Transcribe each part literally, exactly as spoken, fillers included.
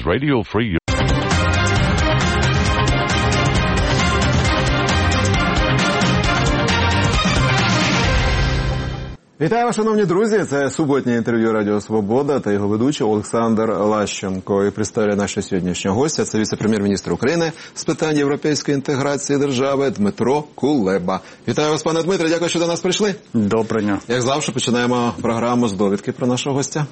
is Radio Free. Вітаю, шановні друзі! Це суботнє інтерв'ю Радіо Свобода та його ведучий Олександр Лащенко. І представляє нашого сьогоднішнього гостя. Це віце-прем'єр-міністр України з питань європейської інтеграції держави Дмитро Кулеба. Вітаю вас, пане Дмитре, дякую, що до нас прийшли. Доброго дня. Як завжди, починаємо програму з довідки про нашого гостя.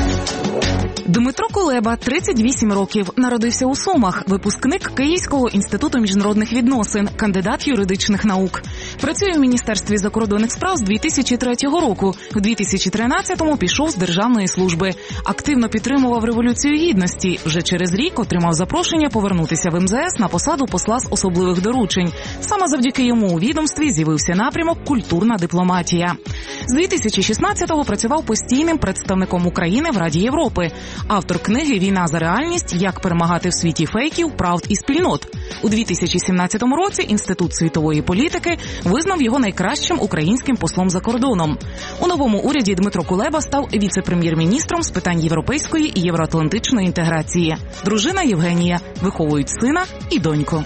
Дмитро Кулеба, тридцять вісім років, народився у Сумах, випускник Київського інституту міжнародних відносин, кандидат юридичних наук. Працює в Міністерстві закордонних справ з дві тисячі третього року. В дві тисячі тринадцятому пішов з державної служби. Активно підтримував Революцію Гідності. Вже через рік отримав запрошення повернутися в ем зе ес на посаду посла з особливих доручень. Саме завдяки йому у відомстві з'явився напрямок «Культурна дипломатія». З дві тисячі шістнадцятого працював постійним представником України в Раді Європи. Автор книги «Війна за реальність. Як перемагати в світі фейків, правд і спільнот». У дві тисячі сімнадцятому році Інститут світової політики визнав його найкращим українським послом за кордоном. У новому уряді Дмитро Кулеба став віце-прем'єр-міністром з питань європейської і євроатлантичної інтеграції. Дружина Євгенія, виховують сина і доньку.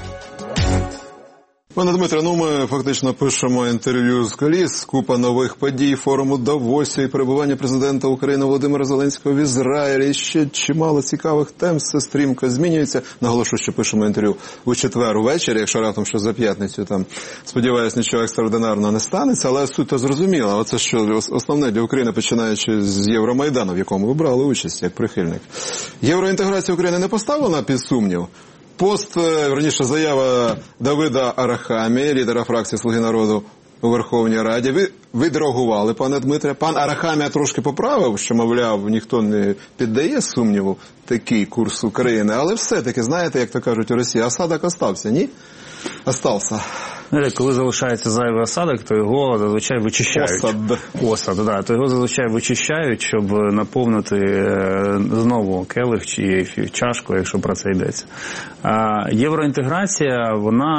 Пане Дмитре, ну ми фактично пишемо інтерв'ю з коліс, купа нових подій, форуму в Давосі, перебування президента України Володимира Зеленського в Ізраїлі, ще чимало цікавих тем, все стрімко змінюється. Наголошую, що пишемо інтерв'ю у четвер увечері, якщо раптом що за п'ятницю, там, сподіваюсь, нічого екстраординарного не станеться, але суть то зрозуміла. Оце що основне для України, починаючи з Євромайдану, в якому ви брали участь як прихильник. Євроінтеграція України не поставлена під сумнів? Пост, верніше, заява Давида Арахамії, лідера фракції «Слуги народу» у Верховній Раді. Ви відреагували, пане Дмитре. Пан Арахамія трошки поправив, що, мовляв, ніхто не піддає сумніву такий курс України. Але все-таки, знаєте, як то кажуть у Росії, осадок остався, ні? Остався. Коли залишається зайвий осадок, то його зазвичай вичищають. Осад. Осад, да. То його зазвичай вичищають, щоб наповнити знову келих чи чашку, якщо про це йдеться. Євроінтеграція,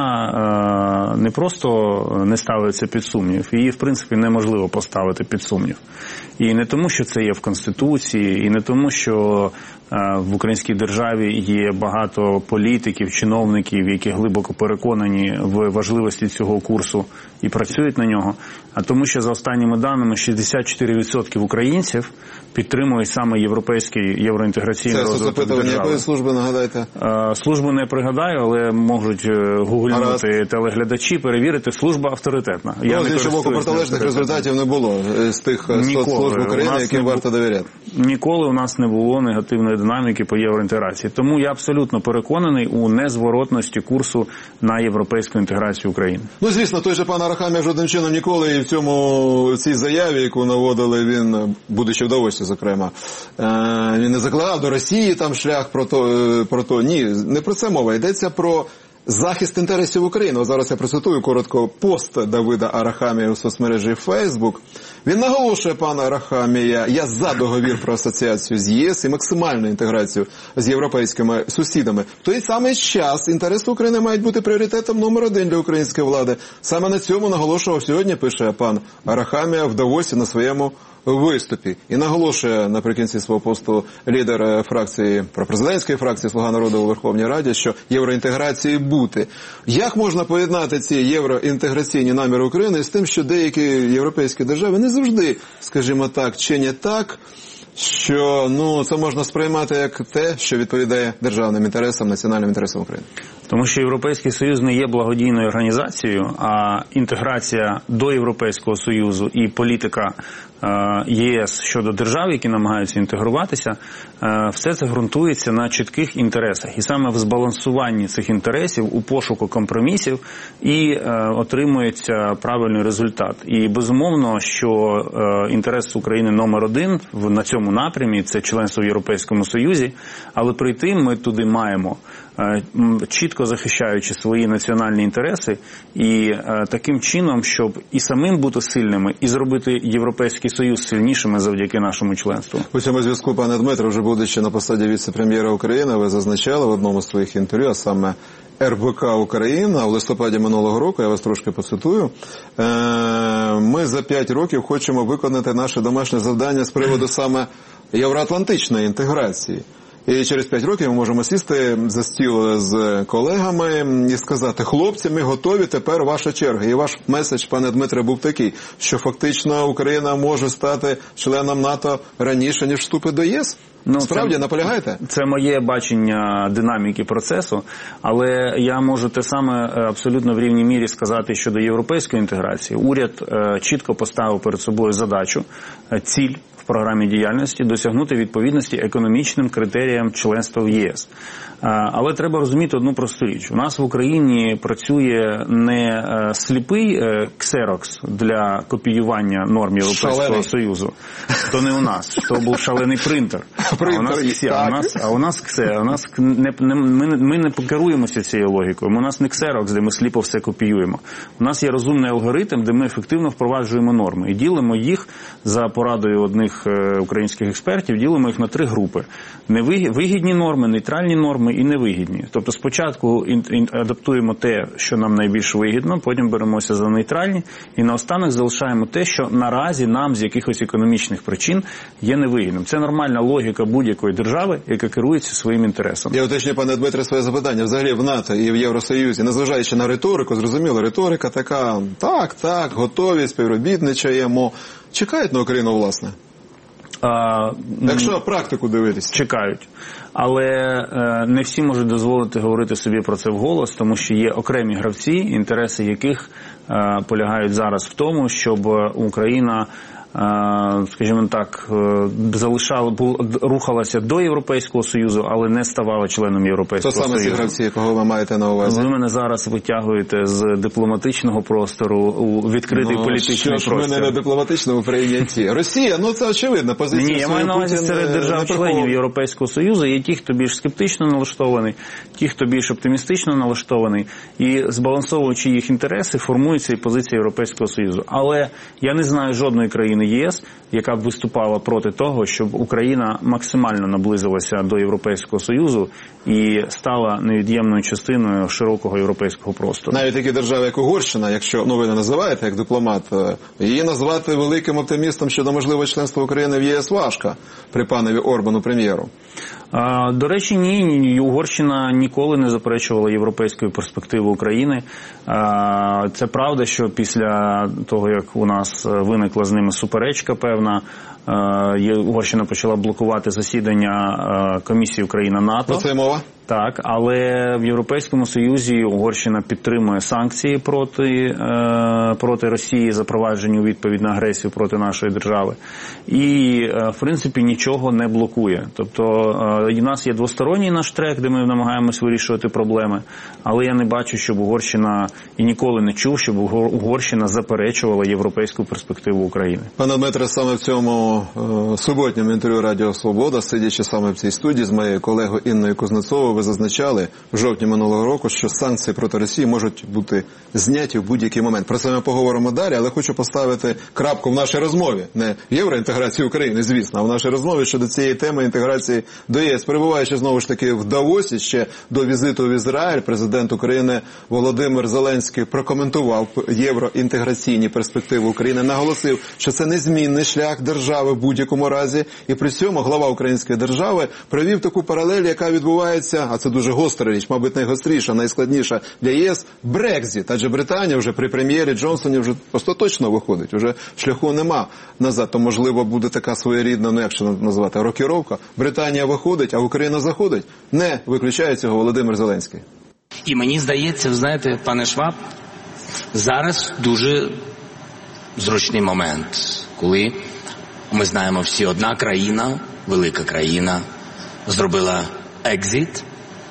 вона не просто не ставиться під сумнів, її, в принципі, неможливо поставити під сумнів. І не тому, що це є в Конституції, і не тому, що в українській державі є багато політиків, чиновників, які глибоко переконані в важливості цього курсу і працюють на нього, а тому, що за останніми даними шістдесят чотири відсотки українців підтримують саме європейський євроінтеграційний розвиток держави. Це запитування якої служби, нагадайте? Службу не пригадаю, але можуть гуглянути телеглядачі, перевірити, служба авторитетна. Ну, з іншого боку, протилежних результатів не було з тих соцслужб України, яким варто довіряти. Ніколи у нас не було негативної динаміки по євроінтеграції. Тому я абсолютно переконаний у незворотності курсу на європейську інтеграцію України. Ну, звісно, той же пан Арахамія жодним чином ніколи і в цьому, в цій заяві, яку наводили він, будучи в Давосі, зокрема, він не закладав до Росії там шлях про то, про то. Ні, не про це мова. Йдеться про захист інтересів України. Зараз я процитую коротко пост Давида Арахамія у соцмережі Facebook. Він наголошує, пан Арахамія, я за договір про асоціацію з ЄС і максимальну інтеграцію з європейськими сусідами. В той самий час інтереси України мають бути пріоритетом номер один для української влади. Саме на цьому наголошував сьогодні, пише пан Арахамія в Давосі на своєму виступі. І наголошує наприкінці свого посту лідер фракції, пропрезидентської фракції «Слуга народу» у Верховній Раді, що євроінтеграції бути. Як можна поєднати ці євроінтеграційні наміри України з тим, що деякі європейські держави не завжди, скажімо так, чинять так, що, ну, це можна сприймати як те, що відповідає державним інтересам, національним інтересам України? Тому що Європейський Союз не є благодійною організацією, а інтеграція до Європейського Союзу і політика ЄС щодо держав, які намагаються інтегруватися, все це ґрунтується на чітких інтересах. І саме в збалансуванні цих інтересів, у пошуку компромісів і отримується правильний результат. І безумовно, що інтерес України номер один на цьому напрямі – це членство в Європейському Союзі, але прийти ми туди маємо, чітко захищаючи свої національні інтереси і таким чином, щоб і самим бути сильними, і зробити Європейський Союз сильнішими завдяки нашому членству. У цьому зв'язку, пане Дмитро, вже будучи на посаді віце-прем'єра України, ви зазначали в одному з своїх інтерв'ю, а саме ер бе ка Україна, в листопаді минулого року, я вас трошки поцитую, ми за п'ять років хочемо виконати наше домашнє завдання з приводу саме євроатлантичної інтеграції. І через п'ять років ми можемо сісти за стіл з колегами і сказати: хлопці, ми готові, тепер ваша черга. І ваш меседж, пане Дмитре, був такий, що фактично Україна може стати членом НАТО раніше, ніж вступить до ЄС? Ну, справді, це, наполягаєте? Це моє бачення динаміки процесу, але я можу те саме абсолютно в рівній мірі сказати щодо європейської інтеграції. Уряд е, чітко поставив перед собою задачу, е, ціль в програмі діяльності досягнути відповідності економічним критеріям членства в ЄС. Але треба розуміти одну просту річ. У нас в Україні працює не сліпий ксерокс для копіювання норм Європейського шалений. Союзу. То не у нас. То був шалений принтер. принтер а, у нас ксі, а, у нас, а у нас ксе. У нас не, не, ми, ми не покеруємося цією логікою. У нас не ксерокс, де ми сліпо все копіюємо. У нас є розумний алгоритм, де ми ефективно впроваджуємо норми. І ділимо їх, за порадою одних українських експертів, ділимо їх на три групи. Невигідні норми, нейтральні норми і невигідні. Тобто спочатку адаптуємо те, що нам найбільш вигідно, потім беремося за нейтральні, і наостанок залишаємо те, що наразі нам з якихось економічних причин є невигідним. Це нормальна логіка будь-якої держави, яка керується своїм інтересом. Я уточню, пане Дмитре, своє запитання. Взагалі в НАТО і в Євросоюзі, незважаючи на риторику, зрозуміло, риторика така, так, так, готові, співробітничаємо. Чекають на Україну, власне? А, Якщо практику дивитися. Чекають. Але е, не всі можуть дозволити говорити собі про це вголос, тому що є окремі гравці, інтереси яких е, полягають зараз в тому, щоб Україна, е, скажімо так, е, залишала, рухалася до Європейського Союзу, але не ставала членом Європейського Союзу. То саме ці гравці, кого ви маєте на увазі? Ви мене зараз витягуєте з дипломатичного простору у відкритий ну, політичний що ж простір. Ми не на дипломатичному прийнятті. Росія, ну це очевидна позиція. Ні, я маю на увазі серед держав-членів Європейського Союзу є ті, хто більш скептично налаштований, ті, хто більш оптимістично налаштований, і збалансовуючи їх інтереси, формується і позиція Європейського Союзу. Але я не знаю жодної країни ЄС, яка б виступала проти того, щоб Україна максимально наблизилася до Європейського Союзу і стала невід'ємною частиною широкого європейського простору. Навіть такі держави, як Угорщина, якщо, ну ви не називаєте як дипломат, її назвати великим оптимістом щодо можливого членства України в ЄС важко при панові Орбану прем'єру. А, до речі, ні, Угорщина ніколи не заперечувала європейської перспективи України. А, це правда, що після того, як у нас виникла з ними суперечка певна, Угорщина почала блокувати засідання комісії Україна-НАТО. Про це мова? Так, але в Європейському Союзі Угорщина підтримує санкції проти, е, проти Росії, запроваджені у відповідь на агресію проти нашої держави. І, е, в принципі, нічого не блокує. Тобто, е, у нас є двосторонній наш трек, де ми намагаємось вирішувати проблеми, але я не бачу, щоб Угорщина, і ніколи не чув, щоб Угорщина заперечувала європейську перспективу України. Пане Дмитре, саме в цьому е, суботньому інтерв'ю Радіо Свобода, сидячи саме в цій студії з моєю колегою Інною Кузнецовою, ви зазначали в жовтні минулого року, що санкції проти Росії можуть бути зняті в будь-який момент. Про це ми поговоримо далі, але хочу поставити крапку в нашій розмові. Не євроінтеграції України, звісно, а в нашій розмові щодо цієї теми інтеграції до ЄС. Перебуваючи знову ж таки в Давосі, ще до візиту в Ізраїль, президент України Володимир Зеленський прокоментував євроінтеграційні перспективи України, наголосив, що це незмінний шлях держави в будь-якому разі, і при цьому глава української держави провів таку паралель, яка відбувається, а це дуже гостра річ, мабуть, найгостріша, найскладніша для ЄС – Брекзит. Адже Британія вже при прем'єрі Джонсоні вже остаточно виходить, вже шляху нема назад. То, можливо, буде така своєрідна, ну як ще назвати, рокіровка. Британія виходить, а Україна заходить. Не виключає цього Володимир Зеленський. І мені здається, ви знаєте, пане Шваб, зараз дуже зручний момент, коли ми знаємо всі, одна країна, велика країна, зробила екзит.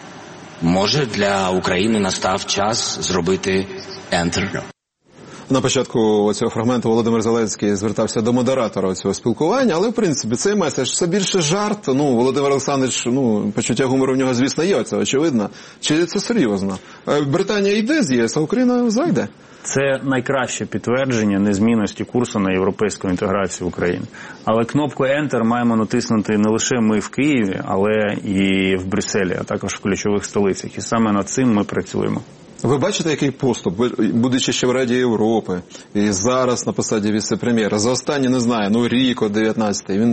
Може, для України настав час зробити ентер. На початку цього фрагменту Володимир Зеленський звертався до модератора цього спілкування, але, в принципі, цей меседж – це більше жарт. Ну, Володимир Олександрович, ну, почуття гумору в нього, звісно, є, це очевидно. Чи це серйозно? Британія йде з ЄС, а Україна зайде? Це найкраще підтвердження незмінності курсу на європейську інтеграцію України. Але кнопку Enter маємо натиснути не лише ми в Києві, але і в Брюсселі, а також в ключових столицях. І саме над цим ми працюємо. Ви бачите, який поступ, будучи ще в Раді Європи, і зараз на посаді віце-прем'єра, за останні, не знаю, ну рік, дев'ятнадцятий, він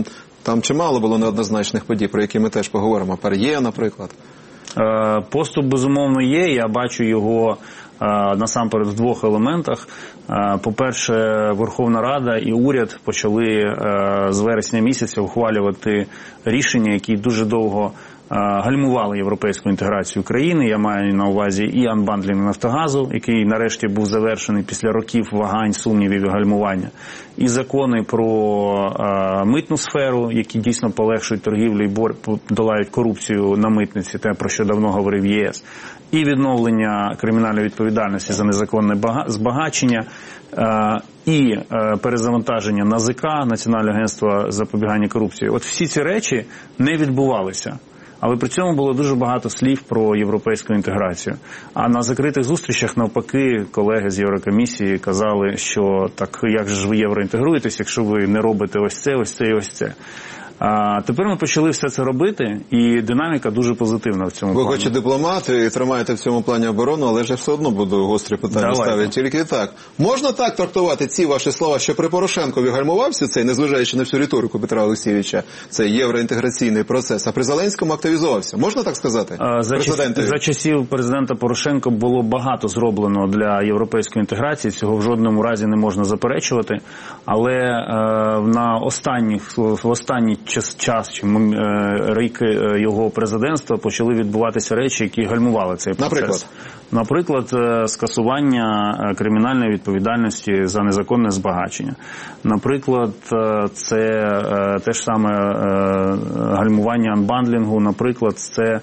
Там чимало було неоднозначних подій, про які ми теж поговоримо. ПАРЄ, наприклад. Поступ, безумовно, є. Я бачу його насамперед в двох елементах. По-перше, Верховна Рада і уряд почали з вересня місяця ухвалювати рішення, які дуже довго гальмували європейську інтеграцію країни. Я маю на увазі і анбандлінг Нафтогазу, який нарешті був завершений після років вагань, сумнівів і гальмування. І закони про а, митну сферу, які дійсно полегшують торгівлю і бор... долають корупцію на митниці, те, про що давно говорив ЄС. І відновлення кримінальної відповідальності за незаконне бага... збагачення, а, і а, перезавантаження НАЗК, Національного агентства запобігання корупції. От всі ці речі не відбувалися. Але при цьому було дуже багато слів про європейську інтеграцію. А на закритих зустрічах, навпаки, колеги з Єврокомісії казали, що так як же ж ви євроінтегруєтесь, якщо ви не робите ось це, ось це і ось це. А тепер ми почали все це робити, і динаміка дуже позитивна в цьому ви плані. Ви хоч і дипломат, і тримаєте в цьому плані оборону, але ж я все одно буду гострі питання ставити. Тільки так. Можна так трактувати ці ваші слова, що при Порошенкові гальмувався цей, незважаючи на всю риторику Петра Олексійовича, цей євроінтеграційний процес, а при Зеленському активізувався? Можна так сказати? А, за, час, за часів президента Порошенка було багато зроблено для європейської інтеграції, цього в жодному разі не можна заперечувати, але е, на останніх, в останній час, час чи рік його президентства почали відбуватися речі, які гальмували цей процес. Наприклад? Наприклад, скасування кримінальної відповідальності за незаконне збагачення. Наприклад, це те ж саме гальмування анбандлінгу. Наприклад, це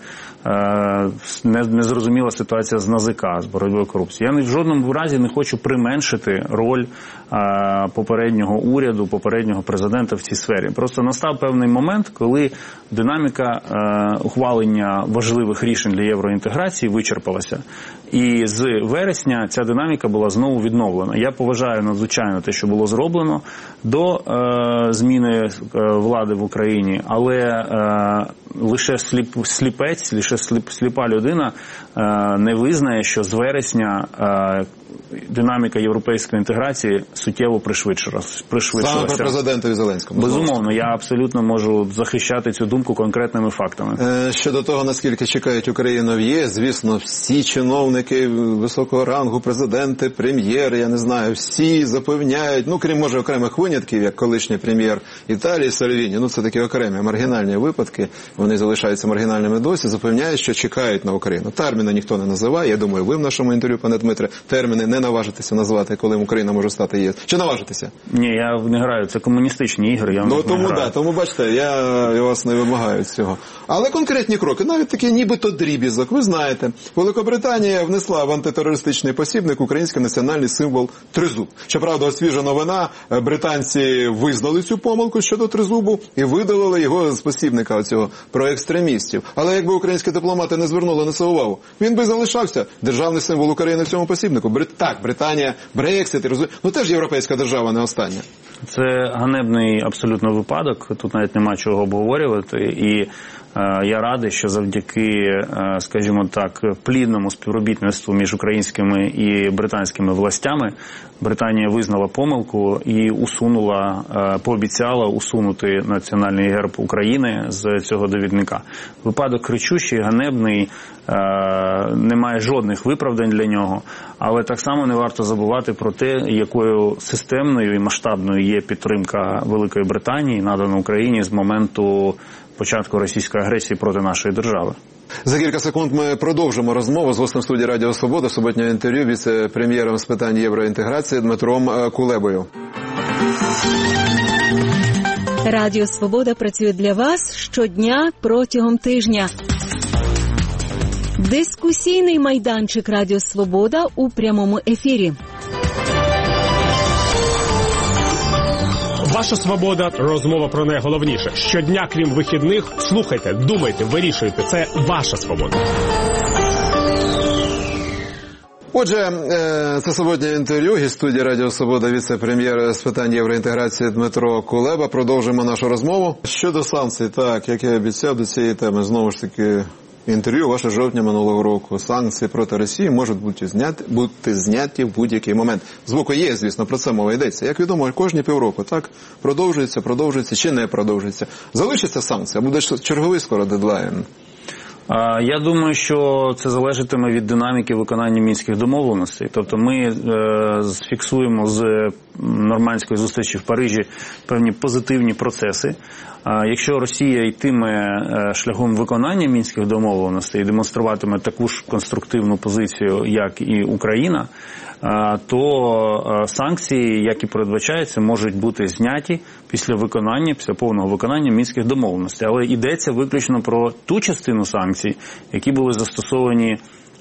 незрозуміла ситуація з НАЗК, з боротьбою корупції. Я в жодному разі не хочу применшити роль попереднього уряду, попереднього президента в цій сфері. Просто настав певний момент, коли динаміка ухвалення важливих рішень для євроінтеграції вичерпалася. І з вересня ця динаміка була знову відновлена. Я поважаю надзвичайно те, що було зроблено до е, зміни е, влади в Україні, але е, лише сліп, сліпець, лише сліп, сліпа людина е, не визнає, що з вересня е, динаміка європейської інтеграції суттєво пришвидшилася. Саме про президентові Зеленському. Безумовно, я абсолютно можу захищати цю думку конкретними фактами. Е, щодо того, наскільки чекають Україну в ЄС, звісно, всі чиновники високого рангу, президенти, прем'єри, я не знаю, всі запевняють, ну, крім, може, окремих винятків, як колишній прем'єр Італії Сальвіні, ну, це такі окремі маргінальні випадки, вони залишаються маргінальними досі, запевняють, що чекають на Україну. Терміни ніхто не називає, я думаю, ви в нашому інтерв'ю, пане Дмитре, терміни не наважитеся назвати, коли Україна може стати ЄС. Чи наважитеся? Ні, я не граю, це комуністичні ігри, я в ну, них тому, не граю. Да, тому, бачите, я вас не вимагаю цього. Але конкретні кроки, навіть такі нібито дрібізок, ви знаєте, Великобританія внесла в антитерористичний посібник український національний символ тризуб. Щоправда, освіжа новина, британці визнали цю помилку щодо тризубу і видалили його з посібника оцього про екстремістів. Але якби українські дипломати не звернули на це увагу, він би залишався державний символ України в цьому посібнику. Брит... Так, Британія, Брексит, розумі... ну теж європейська держава, не остання. Це ганебний абсолютно випадок, тут навіть нема чого обговорювати, і е, я радий, що завдяки, е, скажімо так, плідному співробітництву між українськими і британськими властями Британія визнала помилку і усунула, е, пообіцяла усунути національний герб України з цього довідника. Випадок кричущий, ганебний, е, немає жодних виправдань для нього, але так само не варто забувати про те, якою системною і масштабною є підтримка Великої Британії, надана Україні з моменту початку російської агресії проти нашої держави. За кілька секунд ми продовжимо розмову з гостем студії Радіо Свобода, суботнього інтерв'ю віце-прем'єром з питань євроінтеграції Дмитром Кулебою. Радіо Свобода працює для вас щодня протягом тижня. Дискусійний майданчик Радіо Свобода у прямому ефірі. Ваша свобода – розмова про найголовніше. Щодня, крім вихідних, слухайте, думайте, вирішуйте. Це ваша свобода. Отже, це суботнє інтерв'ю. Гість студії Радіо Свобода, віце-прем'єр з питань євроінтеграції Дмитро Кулеба. Продовжуємо нашу розмову. Щодо санкцій, так, як я обіцяв, до цієї теми знову ж таки Інтерв'ю ваше жовтня минулого року. Санкції проти Росії можуть бути зняті, бути зняті в будь-який момент. З боку є, звісно, про це мова йдеться. Як відомо, кожні півроку так продовжується, продовжується чи не продовжується. Залишиться санкції, а буде черговий скоро дедлайн. Я думаю, що це залежатиме від динаміки виконання мінських домовленостей. Тобто ми е, фіксуємо з нормандської зустрічі в Парижі певні позитивні процеси. А якщо Росія йтиме шляхом виконання мінських домовленостей і демонструватиме таку ж конструктивну позицію, як і Україна, то санкції, як і передбачається, можуть бути зняті після виконання, після повного виконання мінських домовленостей. Але йдеться виключно про ту частину санкцій, які були застосовані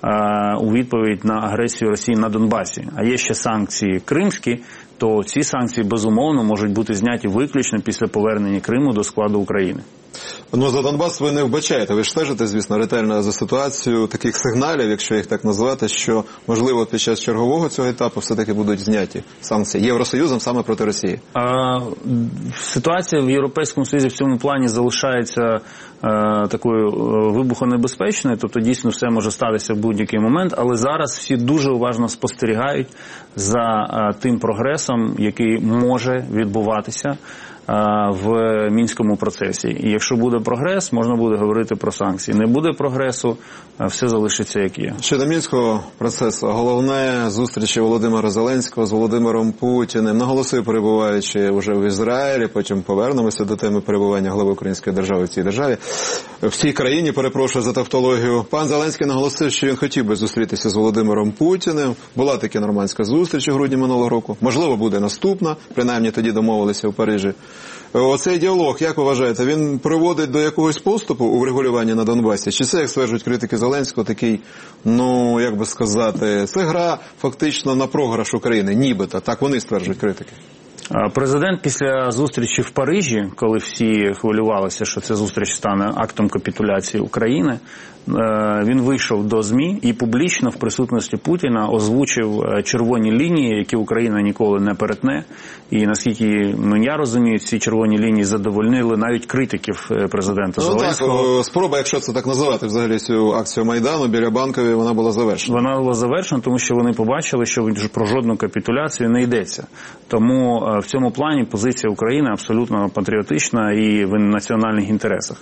у відповідь на агресію Росії на Донбасі. А є ще санкції кримські, то ці санкції, безумовно, можуть бути зняті виключно після повернення Криму до складу України. Ну, за Донбас ви не вбачаєте. Ви ж стежите, звісно, ретельно за ситуацією таких сигналів, якщо їх так назвати, що, можливо, під час чергового цього етапу все-таки будуть зняті санкції Євросоюзом саме проти Росії. А, ситуація в Європейському Союзі в цьому плані залишається а, такою вибухонебезпечною, тобто дійсно все може статися в будь-який момент, але зараз всі дуже уважно спостерігають за а, тим прогресом, який може відбуватися в мінському процесі. І якщо буде прогрес, можна буде говорити про санкції. Не буде прогресу, все залишиться як є. Щодо мінського процесу, головне зустрічі Володимира Зеленського з Володимиром Путіним, наголосив, перебуваючи вже в Ізраїлі, потім повернемося до теми перебування глави української держави в цій державі, в цій країні, перепрошую за тавтологію. Пан Зеленський наголосив, що він хотів би зустрітися з Володимиром Путіним. Була таки нормандська зустріч у грудні минулого року. Можливо, буде наступна, принаймні тоді домовилися в Парижі. Оцей діалог, як ви вважаєте, він приводить до якогось поступу у врегулюванні на Донбасі? Чи це, як стверджують критики Зеленського, такий, ну, як би сказати, це гра фактично на програш України, нібито, так вони стверджують критики? Президент після зустрічі в Парижі, коли всі хвилювалися, що ця зустріч стане актом капітуляції України, він вийшов до ЗМІ і публічно в присутності Путіна озвучив червоні лінії, які Україна ніколи не перетне. І наскільки, ну, я розумію, ці червоні лінії задовольнили навіть критиків президента ну, Зеленського. Так, спроба, якщо це так називати, взагалі цю акцію Майдану біля Банкової, вона була завершена. Вона була завершена, тому що вони побачили, що про жодну капітуляцію не йдеться. Тому в цьому плані позиція України абсолютно патріотична і в національних інтересах.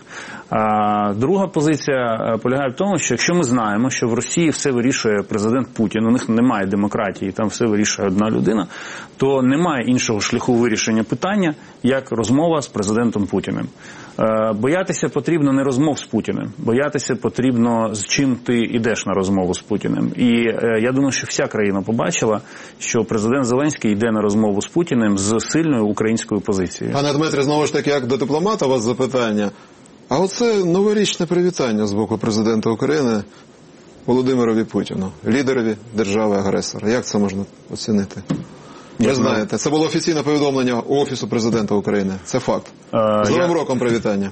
А друга позиція полягає в тому, що якщо ми знаємо, що в Росії все вирішує президент Путін, у них немає демократії, там все вирішує одна людина, то немає іншого шляху вирішення питання, як розмова з президентом Путіним. Боятися потрібно не розмов з Путіним, боятися потрібно, з чим ти йдеш на розмову з Путіним. І я думаю, що вся країна побачила, що президент Зеленський йде на розмову з Путіним з сильною українською позицією. Пане Дмитре, знову ж таки, як до дипломата у вас запитання. А оце новорічне привітання з боку президента України Володимирові Путіну, лідерові держави-агресора. Як це можна оцінити? Ви знаєте, це було офіційне повідомлення Офісу президента України. Це факт. З Новим роком привітання.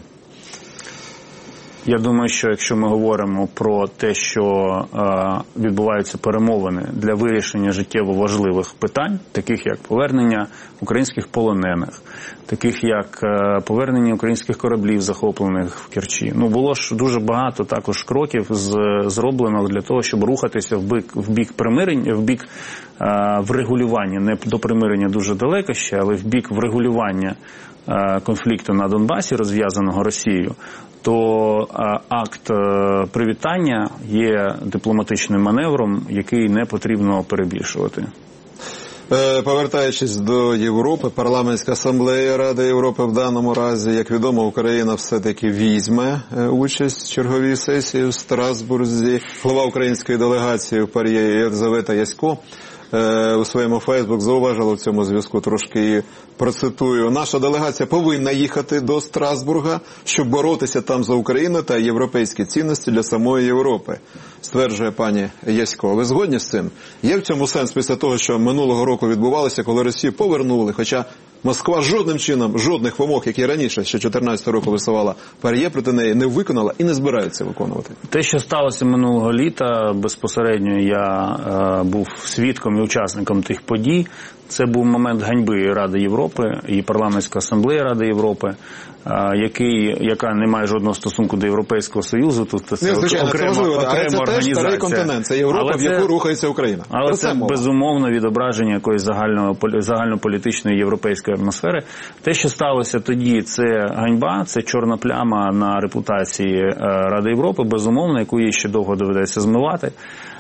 Я думаю, що якщо ми говоримо про те, що е, відбуваються перемовини для вирішення життєво важливих питань, таких як повернення українських полонених, таких як е, повернення українських кораблів, захоплених в Керчі. Ну, було ж дуже багато також кроків з, зроблено для того, щоб рухатися в бік, в бік примирення, в бік е, врегулювання, не до примирення дуже далеко ще, але в бік врегулювання е, конфлікту на Донбасі, розв'язаного Росією, то акт привітання є дипломатичним маневром, який не потрібно перебільшувати. Повертаючись до Європи, парламентська асамблея Ради Європи в даному разі, як відомо, Україна все-таки візьме участь в черговій сесії в Страсбурзі. Голова української делегації в Парі Єлизавета Ясько у своєму Фейсбук зауважила в цьому зв'язку, трошки її процитую. Наша делегація повинна їхати до Страсбурга, щоб боротися там за Україну та європейські цінності для самої Європи, стверджує пані Ясько. Ви згодні з цим? Є в цьому сенс після того, що минулого року відбувалося, коли Росію повернули, хоча Москва жодним чином, жодних вимог, які раніше, ще чотирнадцятого року висувала ПАРЄ, проти неї не виконала і не збирається виконувати. Те, що сталося минулого літа, безпосередньо я е, був свідком і учасником тих подій. Це був момент ганьби Ради Європи і Парламентської асамблеї Ради Європи, який, яка не має жодного стосунку до Європейського Союзу. Тут це не, звичайно, окрема, це важливо, окрема але це організація. теж старий континент, це Європа, але в яку це, рухається Україна. Але Про це, це безумовно відображення якоїсь загального, загальнополітичної європейської атмосфери. Те, що сталося тоді, це ганьба, це чорна пляма на репутації Ради Європи, безумовно, яку їй ще довго доведеться змивати.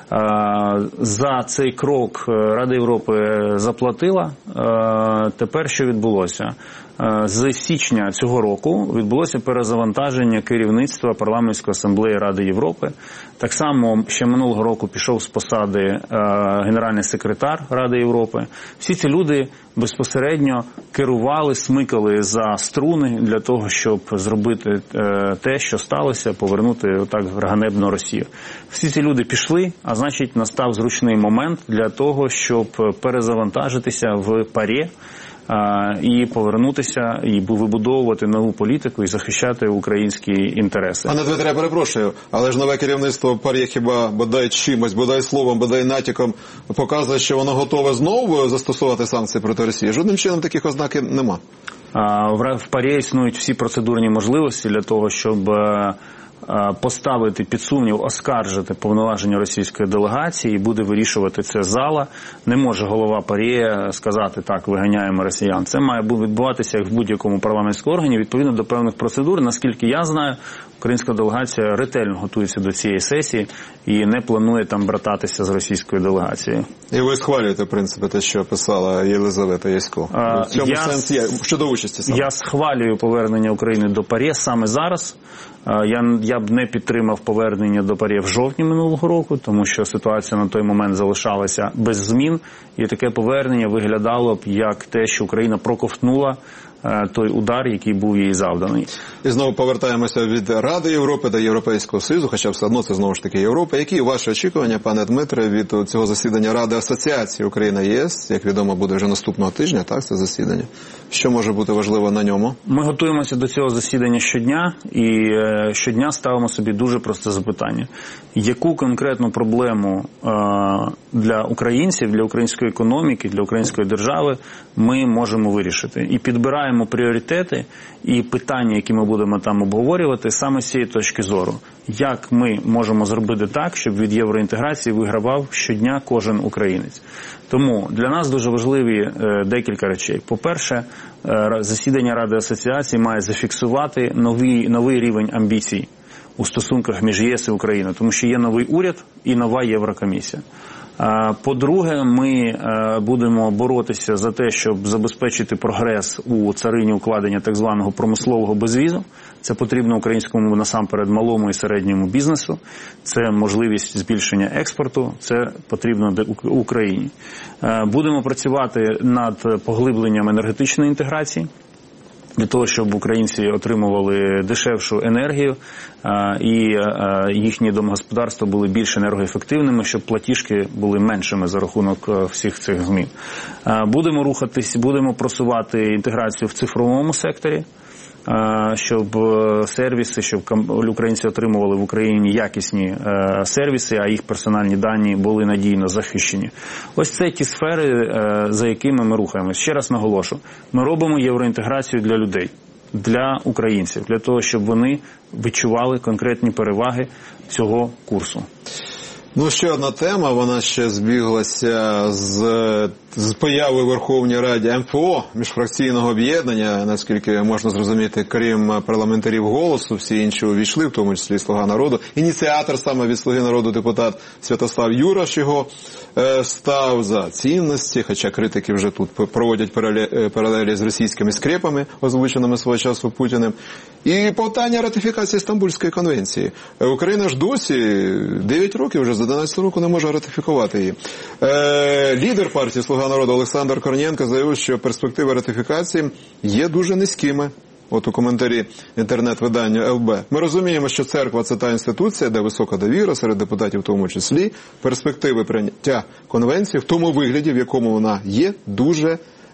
За цей крок Рада Європи заплатила. Тепер що відбулося? З січня цього року відбулося перезавантаження керівництва Парламентської асамблеї Ради Європи. Так само ще минулого року пішов з посади генеральний секретар Ради Європи. Всі ці люди безпосередньо керували, смикали за струни для того, щоб зробити те, що сталося, повернути отак ганебно Росію. Всі ці люди пішли, а значить настав зручний момент для того, щоб перезавантажитися в ПАРЄ, і повернутися, і вибудовувати нову політику, і захищати українські інтереси. Пане Дмитре, я перепрошую, але ж нове керівництво ПАРЄ хіба бодай чимось, бодай словом, бодай натяком показує, що воно готове знову застосувати санкції проти Росії? Жодним чином таких ознак нема. В ПАРЄ існують всі процедурні можливості для того, щоб поставити під сумнів, оскаржити повноваження російської делегації, і буде вирішувати це зала. Не може голова ПАРЄ сказати, так, виганяємо росіян. Це має відбуватися як в будь-якому парламентському органі, відповідно до певних процедур. Наскільки я знаю, українська делегація ретельно готується до цієї сесії і не планує там брататися з російською делегацією. І ви схвалюєте, в принципі, те, що писала Єлизавета Ясько? В цьому я, сенс є, щодо участі саме. Я схвалюю повернення України до ПАРЄ саме зараз. Я, я б не підтримав повернення до ПАРЄ в жовтні минулого року, тому що ситуація на той момент залишалася без змін, і таке повернення виглядало б як те, що Україна проковтнула той удар, який був їй завданий. І знову повертаємося від Ради Європи до Європейського Союзу, хоча все одно це знову ж таки Європа. Які ваші очікування, пане Дмитре, від цього засідання Ради Асоціації Україна-ЄС? Як відомо, буде вже наступного тижня, так, це засідання. Що може бути важливо на ньому? Ми готуємося до цього засідання щодня, і щодня ставимо собі дуже просте запитання. Яку конкретну проблему для українців, для української економіки, для української держави ми можемо вирішити? І підбираємо пріоритети і питання, які ми будемо там обговорювати, саме з цієї точки зору. Як ми можемо зробити так, щоб від євроінтеграції вигравав щодня кожен українець? Тому для нас дуже важливі е, декілька речей. По-перше, е, засідання Ради Асоціації має зафіксувати новий, новий рівень амбіцій у стосунках між ЄС і Україною, тому що є новий уряд і нова Єврокомісія. По-друге, ми будемо боротися за те, щоб забезпечити прогрес у царині укладення так званого промислового безвізу. Це потрібно українському насамперед малому і середньому бізнесу. Це можливість збільшення експорту, це потрібно Україні. Будемо працювати над поглибленням енергетичної інтеграції, для того, щоб українці отримували дешевшу енергію і їхні домогосподарства були більш енергоефективними, щоб платіжки були меншими за рахунок всіх цих змін. Будемо рухатись, будемо просувати інтеграцію в цифровому секторі, щоб сервіси, щоб українці отримували в Україні якісні сервіси, а їх персональні дані були надійно захищені. Ось це ті сфери, за якими ми рухаємося. Ще раз наголошу, ми робимо євроінтеграцію для людей, для українців, для того, щоб вони відчували конкретні переваги цього курсу. Ну, ще одна тема, вона ще збіглася з, з появою в Верховній Раді ем еф о, міжфракційного об'єднання, наскільки можна зрозуміти, крім парламентарів «Голосу», всі інші увійшли, в тому числі «Слуга народу». Ініціатор саме від «Слуги народу» депутат Святослав Юраш його е, став за цінності, хоча критики вже тут проводять паралелі, паралелі з російськими скрепами, озвученими свого часу Путіним. І питання ратифікації Стамбульської конвенції. Україна ж досі дев'ять років вже з одинадцятого року не може ратифікувати її. Е, лідер партії «Слуга народу» Олександр Корнієнко заявив, що перспективи ратифікації є дуже низькими. От у коментарі інтернет-видання ел бе. Ми розуміємо, що церква – це та інституція, де висока довіра серед депутатів в тому числі. Перспективи прийняття конвенції в тому вигляді, в якому вона є, дуже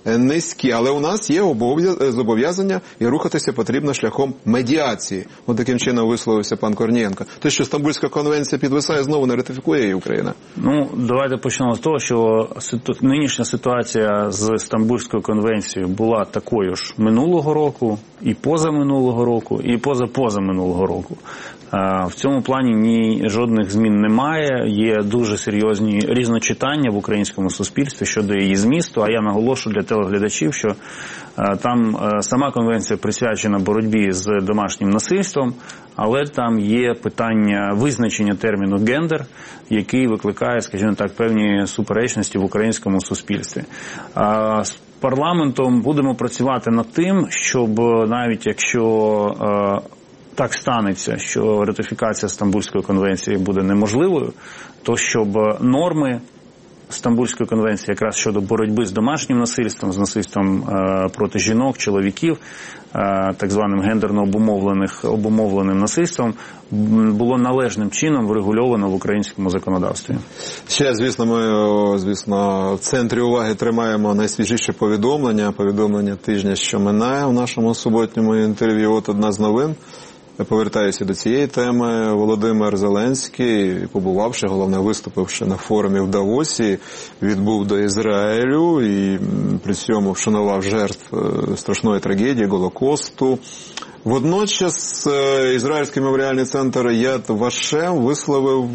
низькі. Але у нас є зобов'язання і рухатися потрібно шляхом медіації. От таким чином висловився пан Корнієнко. Те, що Стамбульська конвенція підвисає, знову не ратифікує її Україна. Ну, давайте почнемо з того, що нинішня ситуація з Стамбульською конвенцією була такою ж минулого року, і позаминулого року, і позапозаминулого року. В цьому плані ні жодних змін немає, є дуже серйозні різночитання в українському суспільстві щодо її змісту, а я наголошую для телеглядачів, що там сама конвенція присвячена боротьбі з домашнім насильством, але там є питання визначення терміну «гендер», який викликає, скажімо так, певні суперечності в українському суспільстві. З парламентом будемо працювати над тим, щоб навіть якщо так станеться, що ратифікація Стамбульської конвенції буде неможливою, то щоб норми Стамбульської конвенції якраз щодо боротьби з домашнім насильством, з насильством е, проти жінок, чоловіків, е, так званим гендерно обумовлених, обумовленим насильством, було належним чином врегульовано в українському законодавстві. Ще, звісно, ми, звісно, в центрі уваги тримаємо найсвіжіше повідомлення, повідомлення тижня, що минає в нашому суботньому інтерв'ю. От одна з новин. Повертаюся до цієї теми. Володимир Зеленський, побувавши, головне виступивши на форумі в Давосі, відбув до Ізраїлю і при цьому вшанував жертв страшної трагедії Голокосту. Водночас Ізраїльський меморіальний центр Яд Вашем висловив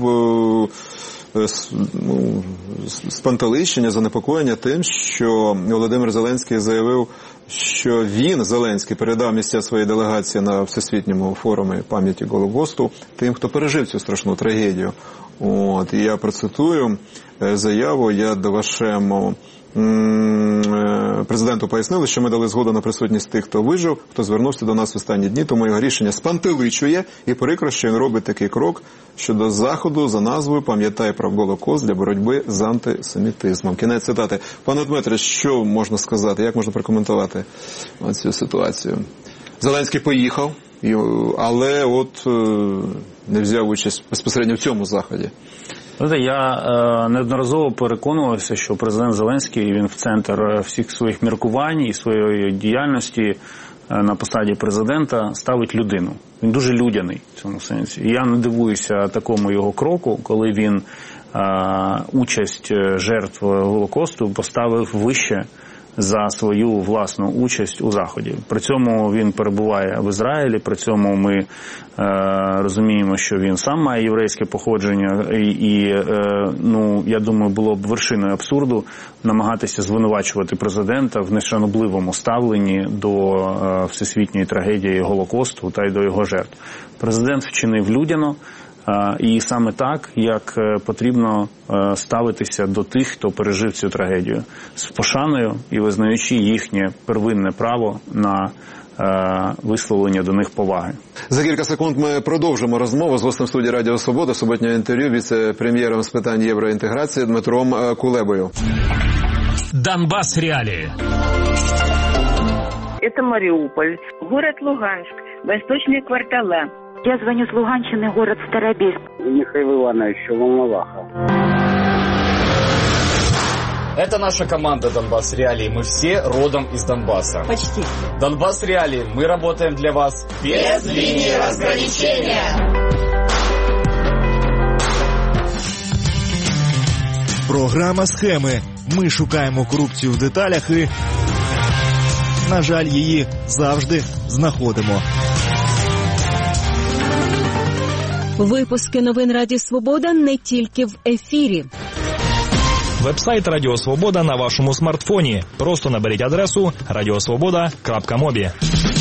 ну, спантеличення, занепокоєння тим, що Володимир Зеленський заявив, що він, Зеленський, передав місця своєї делегації на Всесвітньому форумі пам'яті Голокосту тим, хто пережив цю страшну трагедію. От, і я процитую заяву Яд Вашему. Президенту пояснили, що ми дали згоду на присутність тих, хто вижив, хто звернувся до нас в останні дні, тому його рішення спантеличує і прикро, що він робить такий крок щодо заходу за назвою «Пам'ятай про Голокост для боротьби з антисемітизмом». Кінець цитати. Пане Дмитре, що можна сказати, як можна прокоментувати цю ситуацію? Зеленський поїхав, але от не взяв участь безпосередньо в цьому заході. Я е, неодноразово переконувався, що президент Зеленський, він в центр всіх своїх міркувань і своєї діяльності е, на посаді президента ставить людину. Він дуже людяний в цьому сенсі. І я не дивуюся такому його кроку, коли він е, участь жертв Голокосту поставив вище за свою власну участь у заході. При цьому він перебуває в Ізраїлі, при цьому ми е, розуміємо, що він сам має єврейське походження, і, і е, ну, я думаю, було б вершиною абсурду намагатися звинувачувати президента в нешанобливому ставленні до е, всесвітньої трагедії Голокосту та й до його жертв. Президент вчинив людяно, і саме так, як потрібно ставитися до тих, хто пережив цю трагедію, з пошаною і визнаючи їхнє первинне право на висловлення до них поваги. За кілька секунд ми продовжимо розмову з гостем студії Радіо Свобода, суботнього інтерв'ю віце-прем'єром з питань євроінтеграції Дмитром Кулебою. Донбасс реалии. Это Мариуполь, город Луганск, восточные квартала. Я звоню с Луганщины, город Старобельск. Михаил Иванович, Волноваха. Это наша команда «Донбасс Реалии». Мы все родом из Донбасса. Почти. «Донбасс Реалии». Мы работаем для вас без линии разграничения. Програма «Схеми». Ми шукаємо корупцію в деталях і, на жаль, її завжди знаходимо. Випуски новин Радіо Свобода не тільки в ефірі. Веб-сайт Радіо Свобода на вашому смартфоні. Просто наберіть адресу радіосвобода крапка мобі.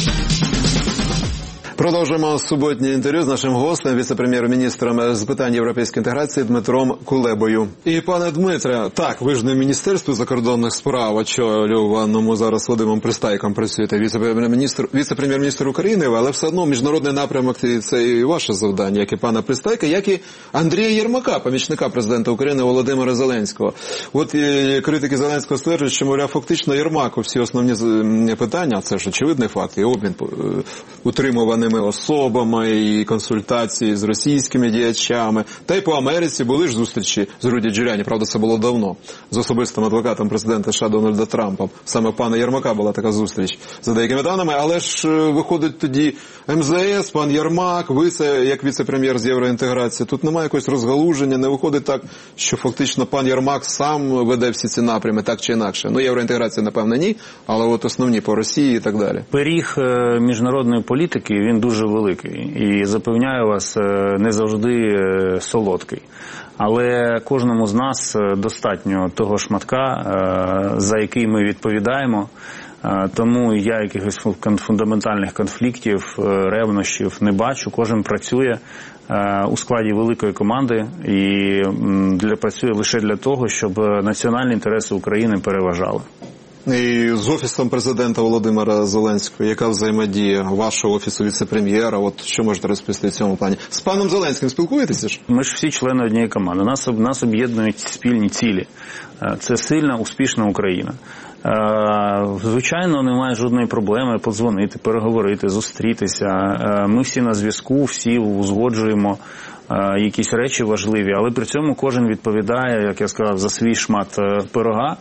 Продовжуємо суботнє інтерв'ю з нашим гостем, віце-прем'єр-міністром з питань європейської інтеграції Дмитром Кулебою. І, пане Дмитре, так, ви ж не в Міністерстві закордонних справ, очолюваному зараз Вадимом Пристайком працюєте, віце-прем'єр-міністр, віце-прем'єр-міністр України, але все одно міжнародний напрямок – це і ваше завдання, як і пана Пристайка, як і Андрія Єрмака, помічника президента України Володимира Зеленського. От і критики Зеленського стверджують, що, мовляв, фактично Єрмак всі основні питання, це ж очевидний факт, і обмін утримуваний посадовими особами, і консультації з російськими діячами. Та й по Америці були ж зустрічі з Руді Джуліані, правда, це було давно, з особистим адвокатом президента США Дональда Трампа. Саме пана Єрмака була така зустріч за деякими даними, але ж виходить тоді ем зе ес, пан Єрмак, ви це як віце-прем'єр з євроінтеграції. Тут немає якогось розгалуження, не виходить так, що фактично пан Єрмак сам веде всі ці напрями, так чи інакше. Ну, євроінтеграція, напевно, ні, але от основні по Росії і так далі. Пиріг міжнародної політики, він дуже великий. І, запевняю вас, не завжди солодкий. Але кожному з нас достатньо того шматка, за який ми відповідаємо. Тому я якихось фундаментальних конфліктів, ревнощів не бачу. Кожен працює у складі великої команди і для, працює лише для того, щоб національні інтереси України переважали. І з Офісом президента Володимира Зеленського, яка взаємодія вашого Офісу віце-прем'єра, от що можете розповісти в цьому плані? З паном Зеленським спілкуєтеся ж? Ми ж всі члени однієї команди, нас, нас об'єднують спільні цілі. Це сильна, успішна Україна. Звичайно, немає жодної проблеми подзвонити, переговорити, зустрітися. Ми всі на зв'язку, всі узгоджуємо якісь речі важливі, але при цьому кожен відповідає, як я сказав, за свій шмат пирога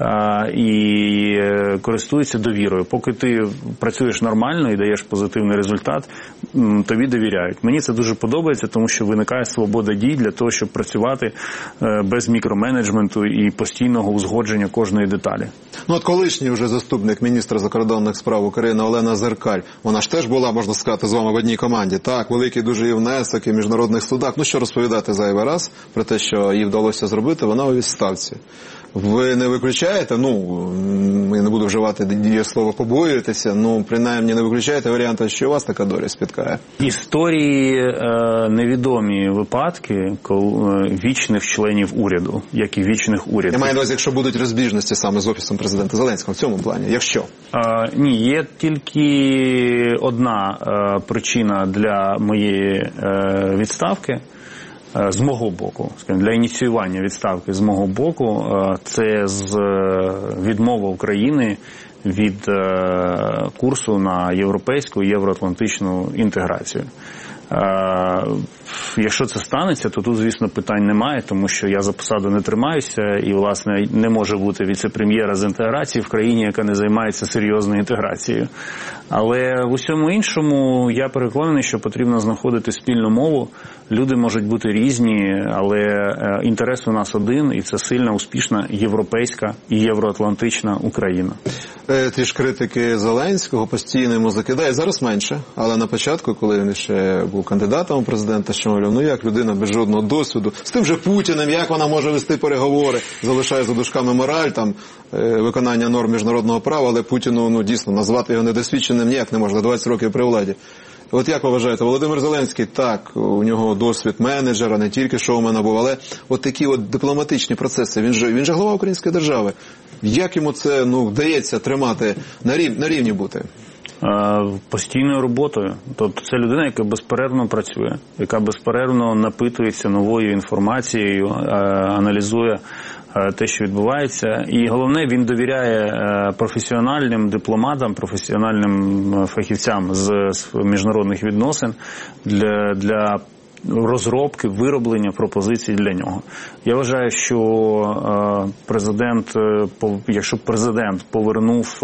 і користується довірою. Поки ти працюєш нормально і даєш позитивний результат, тобі довіряють. Мені це дуже подобається, тому що виникає свобода дій для того, щоб працювати без мікроменеджменту і постійного узгодження кожної деталі. Ну от колишній вже заступник міністра закордонних справ України Олена Зеркаль, вона ж теж була, можна сказати, з вами в одній команді. Так, великий дуже її внесок і в міжнародних судах. Ну що розповідати зайвий раз про те, що їй вдалося зробити, вона у відставці. Ви не виключаєте, ну, я не буду вживати дієслово побоюєтеся, ну, принаймні не виключаєте варіанти, що у вас така доля спіткає? Історії е, невідомі випадки коли, вічних членів уряду, як і вічних урядів. Я маю на увазі, якщо будуть розбіжності саме з Офісом президента Зеленського в цьому плані, якщо? Е, ні, є тільки одна е, причина для моєї е, відставки. З мого боку, скажімо, для ініціювання відставки з мого боку, це з відмова України від курсу на європейську і євроатлантичну інтеграцію. Якщо це станеться, то тут, звісно, питань немає, тому що я за посаду не тримаюся і, власне, не може бути віце-прем'єра з інтеграції в країні, яка не займається серйозною інтеграцією. Але в усьому іншому я переконаний, що потрібно знаходити спільну мову. Люди можуть бути різні, але інтерес у нас один, і це сильна, успішна європейська і євроатлантична Україна. Ті ж критики Зеленського постійно йому закидає, зараз менше, але на початку, коли він ще був кандидатом у президента, що мовляв, ну як людина без жодного досвіду, з тим же Путіним, як вона може вести переговори, залишає за дужками мораль, там, виконання норм міжнародного права, але Путіну, ну дійсно, назвати його недосвідченим ніяк не можна, двадцять років при владі. От як ви вважаєте, Володимир Зеленський, так, у нього досвід менеджера, не тільки шоумена був, але от такі от дипломатичні процеси, він же, він же голова української держави. Як йому це, ну, вдається тримати, на рівні, на рівні бути? Постійною роботою. Тобто це людина, яка безперервно працює, яка безперервно напитується новою інформацією, аналізує те, що відбувається. І головне, він довіряє професіональним дипломатам, професіональним фахівцям з міжнародних відносин для, для розробки, вироблення пропозицій для нього. Я вважаю, що президент, якщо президент повернув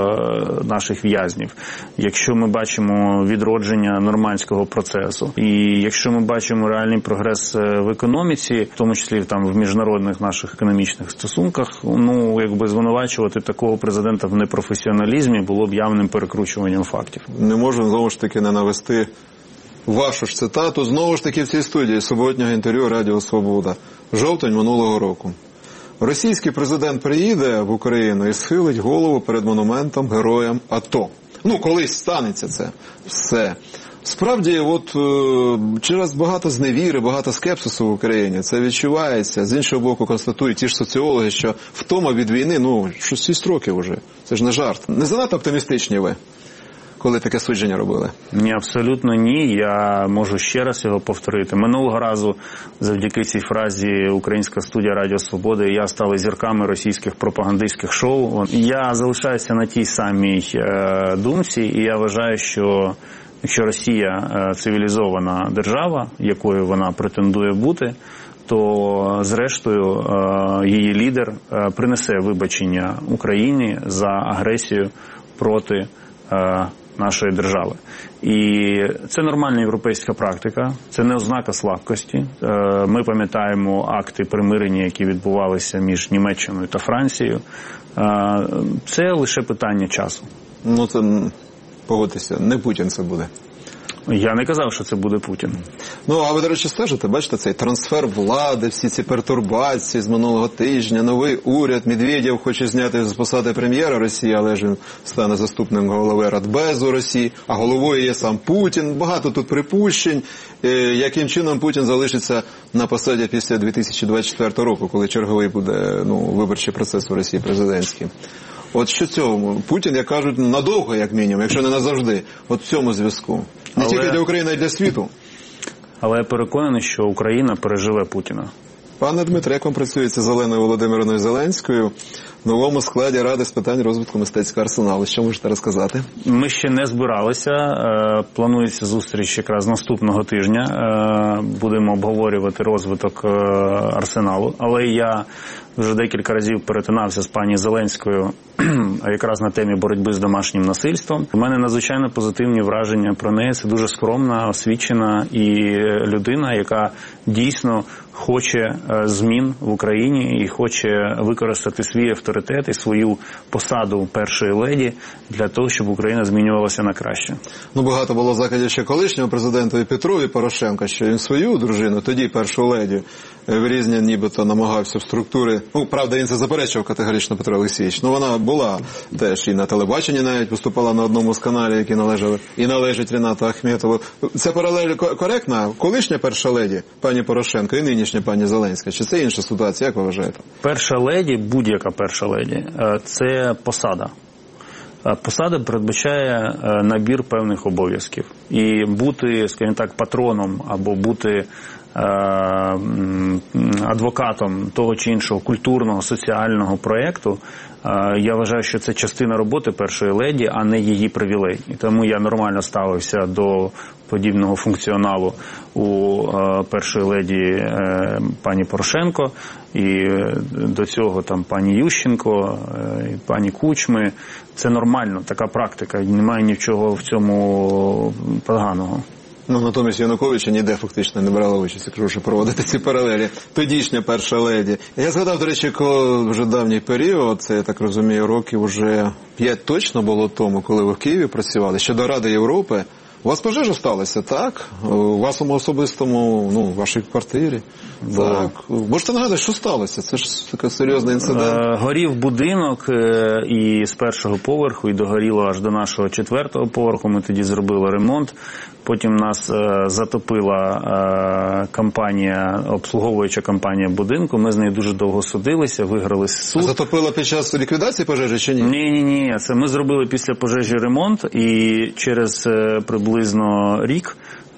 наших в'язнів, якщо ми бачимо відродження нормандського процесу, і якщо ми бачимо реальний прогрес в економіці, в тому числі там в міжнародних наших економічних стосунках, ну, якби звинувачувати такого президента в непрофесіоналізмі було б явним перекручуванням фактів. Не можу, знову ж таки, не навести вашу ж цитату, знову ж таки в цій студії суботнього інтерв'ю Радіо Свобода. Жовтень минулого року. Російський президент приїде в Україну і схилить голову перед монументом героям АТО. Ну, колись станеться це все. Справді, от через багато зневіри, багато скепсису в Україні це відчувається. З іншого боку, констатують ті ж соціологи, що втома від війни, ну, шість років уже. Це ж не жарт. Не занадто оптимістичні ви, коли таке судження робили? Ні, абсолютно ні. Я можу ще раз його повторити. Минулого разу завдяки цій фразі українська студія Радіо Свобода і я стали зірками російських пропагандистських шоу. Я залишаюся на тій самій е, думці, і я вважаю, що Якщо Росія цивілізована держава, якою вона претендує бути, то зрештою її лідер принесе вибачення Україні за агресію проти нашої держави. І це нормальна європейська практика, це не ознака слабкості. Ми пам'ятаємо акти примирення, які відбувалися між Німеччиною та Францією. Це лише питання часу. Ну, це, погодьтеся, не Путін це буде. Я не казав, що це буде Путін. Ну, а ви, до речі, стежите, бачите, цей трансфер влади, всі ці пертурбації з минулого тижня, новий уряд, Медведєв хоче зняти з посади прем'єра Росії, але ж він стане заступником голови Радбезу Росії, а головою є сам Путін. Багато тут припущень, яким чином Путін залишиться на посаді після дві тисячі двадцять четвертого року, коли черговий буде, ну, виборчий процес у Росії президентський. От що цьому? Путін, як кажуть, надовго, як мінімум, якщо не назавжди. От в цьому зв'язку. Не але... тільки для України, а й для світу. Але я переконаний, що Україна переживе Путіна. Пане Дмитре, як вам працюється з Оленою Володимирівною Зеленською в новому складі Ради з питань розвитку мистецького арсеналу? Що можете розказати? Ми ще не збиралися. Планується зустріч якраз наступного тижня. Будемо обговорювати розвиток арсеналу. Але я вже декілька разів перетинався з пані Зеленською якраз на темі боротьби з домашнім насильством. У мене надзвичайно позитивні враження про неї. Це дуже скромна, освічена і людина, яка дійсно хоче змін в Україні і хоче використати свій авторитет і свою посаду першої леді для того, щоб Україна змінювалася на краще. Ну, багато було закидів ще колишнього президента Петрові Порошенка, що він свою дружину, тоді першу леді, в різні нібито намагався в структури. Ну, правда, він це заперечував категорично, Петро Олексійович. Ну, вона була теж і на телебаченні навіть виступала на одному з каналів, які належали, і належить Рінату Ахметову. Це паралель коректна? Колишня перша леді, пані Порошенко, і нинішня пані Зеленська? Чи це інша ситуація? Як ви вважаєте? Перша леді, будь-яка перша леді, це посада. Посада передбачає набір певних обов'язків. І бути, скажімо так, патроном або бути адвокатом того чи іншого культурного, соціального проєкту, я вважаю, що це частина роботи першої леді, а не її привілей. І тому я нормально ставився до подібного функціоналу у першої леді пані Порошенко, і до цього там пані Ющенко, і пані Кучми. Це нормально, така практика, немає нічого в цьому поганого. Ну, натомість Януковича ніде фактично не брала участь, якщо вже проводити ці паралелі. Тодішня перша леді. Я згадав, до речі, коли вже давній період, це, я так розумію, років вже п'ять точно було тому, коли ви в Києві працювали, ще до Ради Європи. У вас пожежа сталася, так? У вашому особистому, ну, в вашій квартирі. Бо... Так. Можете нагадати, що сталося? Це ж такий серйозний інцидент. Горів будинок і з першого поверху, і догоріло аж до нашого четвертого поверху. Ми тоді зробили ремонт. Потім нас затопила компанія, обслуговуюча компанія будинку. Ми з нею дуже довго судилися, виграли суд. А затопила під час ліквідації пожежі чи ні? Ні-ні-ні. Це ми зробили після пожежі ремонт, і через приблизно рік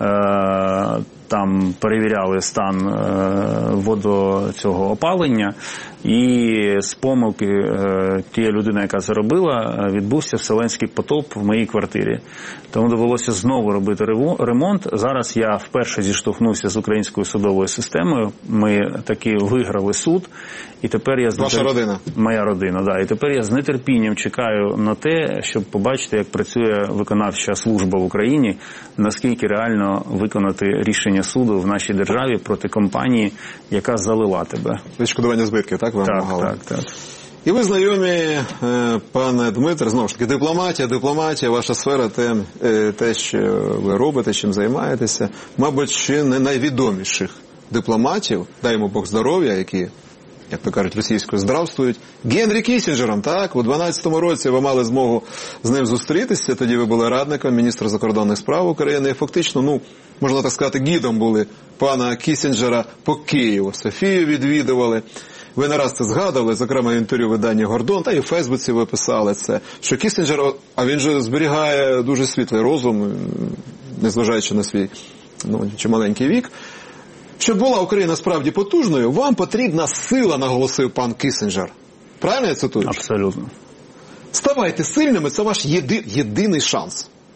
там перевіряли стан воду цього опалення, і з помилки тієї людини, яка це робила, відбувся вселенський потоп в моїй квартирі. Тому довелося знову робити ремонт. Зараз я вперше зіштовхнувся з українською судовою системою. Ми таки виграли суд. І тепер я з Ваша нетер... родина? Моя родина, да. І тепер я з нетерпінням чекаю на те, щоб побачити, як працює виконавча служба в Україні, наскільки реально виконати рішення суду в нашій державі проти компанії, яка залила тебе. Відшкодування збитків, так? Вам так, вимагали? так, так. І ви знайомі, пане Дмитре, знову ж таки, дипломатія, дипломатія, ваша сфера, те, те, що ви робите, чим займаєтеся, мабуть, ще не найвідоміших дипломатів, дай йому Бог здоров'я, які, як то кажуть, російською здравствують, Генрі Кіссінджером, так? У дванадцятому році ви мали змогу з ним зустрітися, тоді ви були радником міністра закордонних справ України, і фактично, ну, можна так сказати, гідом були пана Кіссінджера по Києву. Софію відвідували. Ви не раз це згадували, зокрема, в інтерв'ю видання «Гордон», та і в Фейсбуці ви писали це, що Кіссінджер, а він же зберігає дуже світлий розум, незважаючи на свій, ну, чималенький вік. Щоб була Україна справді потужною, вам потрібна сила, наголосив пан Кіссінджер. Правильно я цитую? Абсолютно. Ставайте сильними, це ваш єди, єдиний шанс.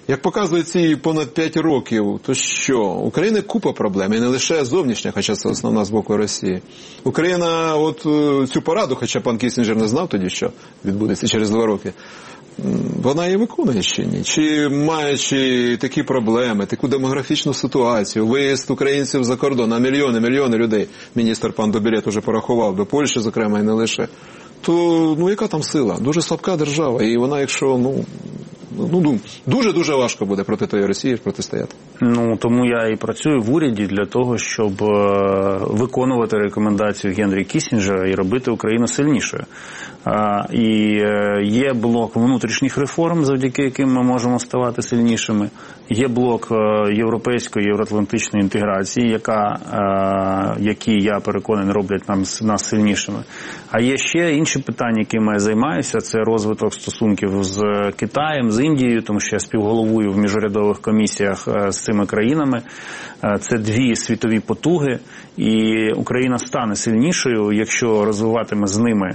Як показують ці понад п'ять років, то що? України купа проблем, і не лише зовнішня, хоча це основна з боку Росії. Україна от цю пораду, хоча пан Кіссінджер не знав тоді, що відбудеться через два роки, вона її виконує ще ні. Чи маючи такі проблеми, таку демографічну ситуацію, виїзд українців за кордон на мільйони, мільйони людей, міністр пан Добілет уже порахував, до Польщі, зокрема, і не лише, то ну яка там сила? Дуже слабка держава, і вона, якщо, ну, ну дуже-дуже важко буде проти тої Росії протистояти. Ну, тому я і працюю в уряді для того, щоб е, виконувати рекомендацію Генрі Кіссінджера і робити Україну сильнішою. Е, і е, є блок внутрішніх реформ, завдяки яким ми можемо ставати сильнішими. Є блок е, європейської, євроатлантичної інтеграції, яка, е, які, я переконаний, роблять нам, нас сильнішими. А є ще інші питання, якими я займаюся. Це розвиток стосунків з Китаєм, з Індією, тому що я співголовую в міжурядових комісіях е, з цими країнами. Це дві світові потуги, і Україна стане сильнішою, якщо розвиватиме з ними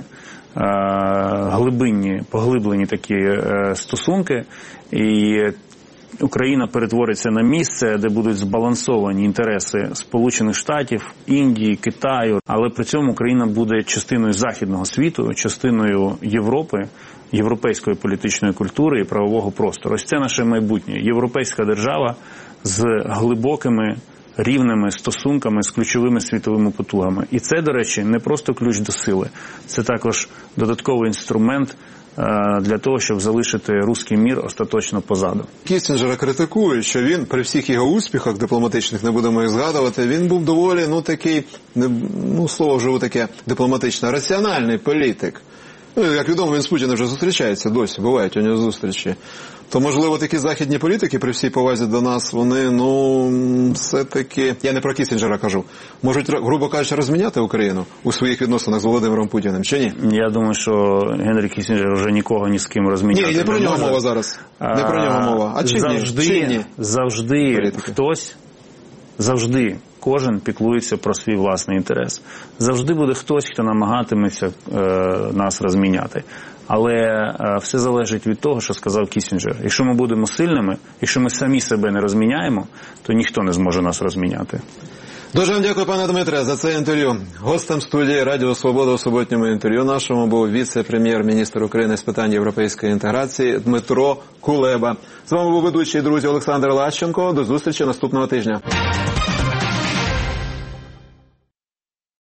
глибинні, поглиблені такі стосунки, і Україна перетвориться на місце, де будуть збалансовані інтереси Сполучених Штатів, Індії, Китаю, але при цьому Україна буде частиною західного світу, частиною Європи, європейської політичної культури і правового простору. Ось це наше майбутнє. Європейська держава з глибокими, рівними стосунками з ключовими світовими потугами. І це, до речі, не просто ключ до сили. Це також додатковий інструмент для того, щоб залишити руський мір остаточно позаду. Кіссінджера критикує, що він при всіх його успіхах дипломатичних, не будемо їх згадувати, він був доволі, ну, такий, ну, слово вживу таке дипломатичне, раціональний політик. Ну, як відомо, він з Путіним вже зустрічається досі, бувають у нього зустрічі. То, можливо, такі західні політики, при всій повазі до нас, вони, ну, все-таки, я не про Кіссінджера кажу, можуть, грубо кажучи, розміняти Україну у своїх відносинах з Володимиром Путіним, чи ні? Я думаю, що Генрі Кіссінджер вже нікого ні з ким розміняти не може. Ні, не про нього мова зараз. Не про нього мова. А чи завжди, ні? Чи ні? Завжди політики. Хтось, завжди кожен піклується про свій власний інтерес. Завжди буде хтось, хто намагатиметься е, нас розміняти. Але е, все залежить від того, що сказав Кіссінджер. Якщо ми будемо сильними, якщо ми самі себе не розміняємо, то ніхто не зможе нас розміняти. Дуже вам дякую, пане Дмитре, за це інтерв'ю. Гостем студії Радіо Свобода у суботньому інтерв'ю нашому був віце-прем'єр-міністр України з питань європейської інтеграції Дмитро Кулеба. З вами був ведучий, друзі, Олександр Лащенко. До зустрічі наступного тижня.